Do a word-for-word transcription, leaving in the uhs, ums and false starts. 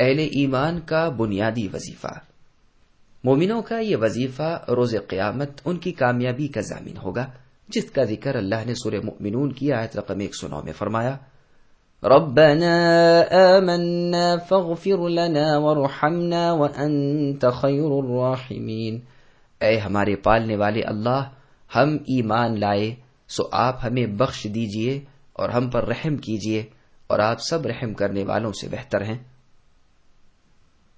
अहले ईमान का बुनियादी वजीफा। मोमिनों का ये वजीफा रोज़े क़यामत उनकी कामयाबी का ज़ामिन होगा, जिसका जिक्र अल्लाह ने सूरह मुमिनून की आयत रकम एक सौ नौ में फरमाया, रब्बना आमन्ना फग़फिर लना वरहमना व अंत खैरुर राहिमीन। ऐ हमारे पालने वाले अल्लाह, हम ईमान लाए, सो आप हमें बख्श दीजिए और हम पर रहम कीजिए, और आप सब रहम करने वालों से बेहतर हैं।